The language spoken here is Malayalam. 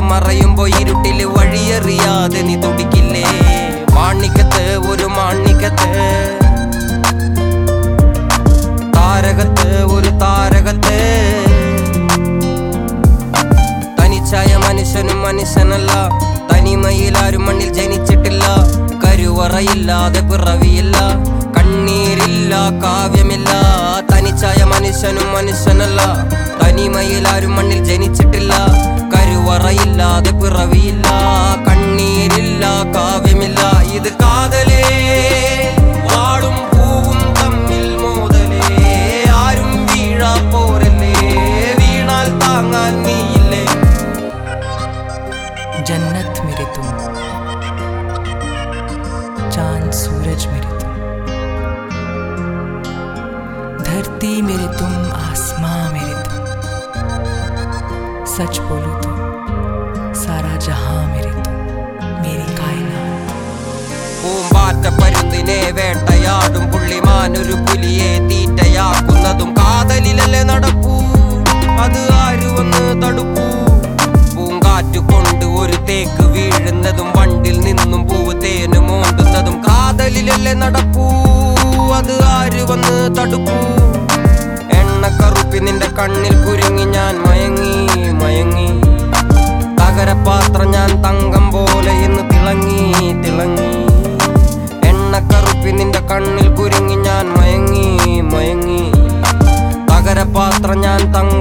മറയുമ്പോ ഇരുട്ടില് വഴിയറിയാതെ നീ തുടിക്കില്ലേ? മാണിക്കത്ത് ഒരു മാണിക്കത്ത്, താരകത്ത് ഒരു താരകത്ത്. തനിച്ചായ മനുഷ്യനും മനുഷ്യനല്ല, തനിമയിലാരും മണ്ണിൽ ജനിച്ചിട്ടില്ല. കരുവറയില്ലാതെ പിറവിയില്ല, കണ്ണീരില്ല കാവ്യമില്ല. തനിച്ചായ മനുഷ്യനും മനുഷ്യനല്ല, തനിമയിലാരും മണ്ണിൽ ജനിച്ചിട്ടില്ല. കരുവറയില്ലാതെ പിറവിയില്ല, കണ്ണീരില്ല കാവ്യമില്ല. ഇത് കാതലേ വാടും പൂവും തമ്മിൽ മോതലേ, ആരും വീഴാ പോരല്ലേ, വീണാൽ താങ്ങാൻ നീയില്ലേ. जन्नत मेरे तुम, चांद सूरज मेरे तुम, धरती मेरे तुम, आसमां मेरे तुम. सच बोलूं तो सारा जहां मेरे तुम, मेरी कायनात. പൂമ്പാറ്റ പരുന്തിനെ വേട്ടയാടും പുള്ളിമാനൊരു പുലിയെ തീറ്റയാക്കുന്നതും കാതലിലല്ലേ നടപ്പൂ, അത് ആര് വന്ന് തടുപ്പൂ. പൂങ്കാറ്റു കൊണ്ട് ഒരു തേക്ക് വീഴുന്നതും വണ്ടിൽ നിന്നും പൂവ് തേന് മോണ്ടുന്നതും കാതലിലല്ലേ നടപ്പൂ, അത് ആര് വന്ന് തടുപ്പൂ. എണ്ണക്കറുപ്പി നിന്റെ കണ്ണിൽ കുരുങ്ങി ഞാൻ മയങ്ങി മയങ്ങി, തകരപാത്രം ഞാൻ തങ്കം പോലെ ഇന്ന് തിളങ്ങി തിളങ്ങി. എണ്ണക്കറുപ്പി നിന്റെ കണ്ണിൽ കുരുങ്ങി ഞാൻ മയങ്ങി മയങ്ങി, തകരപാത്രം ഞാൻ തങ്കം